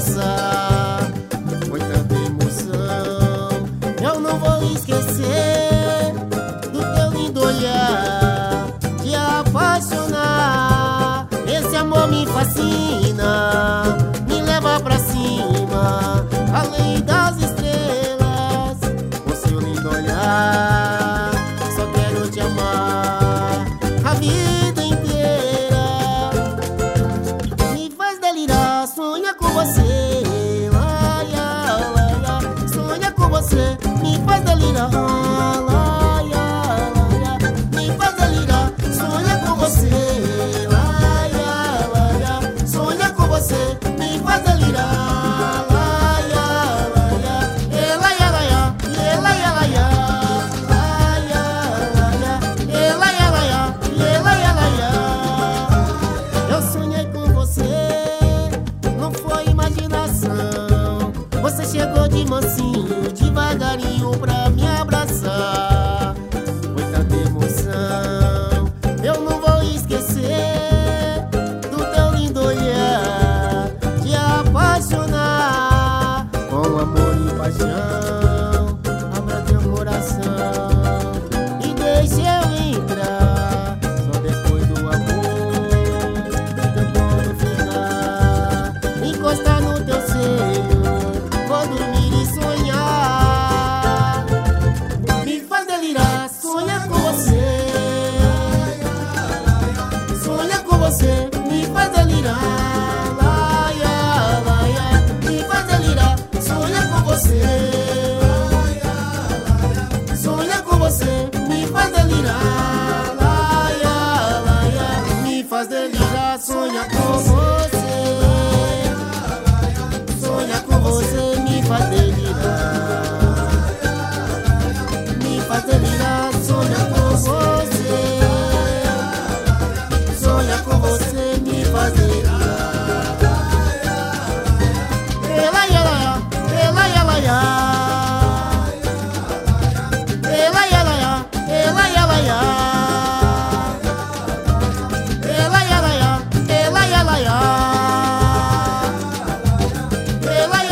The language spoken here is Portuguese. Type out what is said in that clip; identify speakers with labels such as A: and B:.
A: abraçar. Foi tanta emoção, eu não vou esquecer do teu lindo olhar, te apaixonar. Esse amor me fascina, me leva pra cima, além das estrelas. Com seu lindo olhar, só quero te amar a vida inteira. Me faz delirar, sonha com você, laia, laia. Sonha com você, me faz delirar, laia, laia. Me faz delirar, sonha com você, laia, laia. Sonha com você, me faz delirar, laia, laia. Laia, laia, laia, laia. Laia, laia, laia, laia, laia. Eu sonhei com você, não foi imaginação. Você chegou de mansinho, devagarinho pra me abraçar. Foi tanta emoção, eu não vou esquecer do teu lindo olhar, te apaixonar com amor e paixão. Abra teu coração e deixe eu entrar, só depois do amor, quando ficar, encostar no teu seio, vou dormir e sonhar. Me faz delirar, sonha com você, sonha com você, me faz delirar, laia, laia. Me faz delirar, sonha com você, sonha com você, me faz delirar, laia, laia. Me faz delirar, sonha com você, sonha com você, me faz delirar, me faz delirar, sonha com você, sonha com você, me faz delirar. Laia, laia, laia, laia. Laia, laia, laia, laia. Laia, laia, laia, laia.